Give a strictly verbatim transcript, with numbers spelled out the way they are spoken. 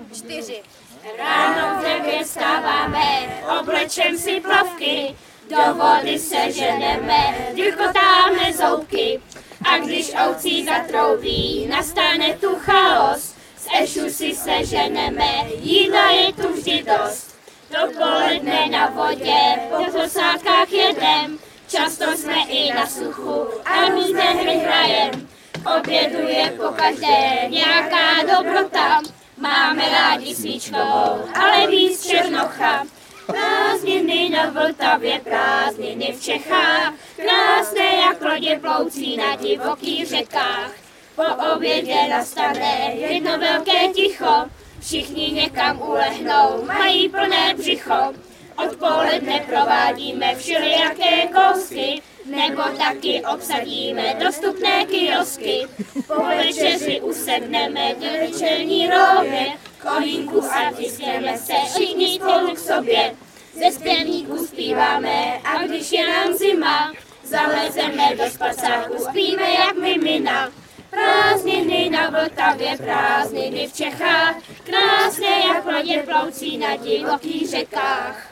čtyři. Ráno v devět vstáváme, oblečem si plavky, do vody se ženeme, drkotáme zoubky. A když ovcí zatroubí, nastane tu chaos, z ešu si se ženeme, jídla je tu vždy dost. Dopoledne na vodě, po posádkách jedem, často jsme i na suchu a různé hry hrajem. Obědu je pokaždé nějaká dobrota, máme rádi svíčkovou, ale víc černocha. Prázdniny na Vltavě, prázdniny v Čechách, krásné jak lodě ploucí na divokých řekách. Po obědě nastane jedno velké ticho, všichni někam ulehnou, mají plné břicho. Odpoledne provádíme všelijaké kousky, nebo taky obsadíme dostupné kiosky. Po večeři usedneme do večerní rově, komínku a tiskneme se všichni spolu k sobě. Ze zpěvníků zpíváme a když je nám zima, zalezeme do spacáku, spíme jak mimina. Prázdniny na Vltavě, prázdniny v Čechách, krásné jak lodě ploucí na divokých řekách.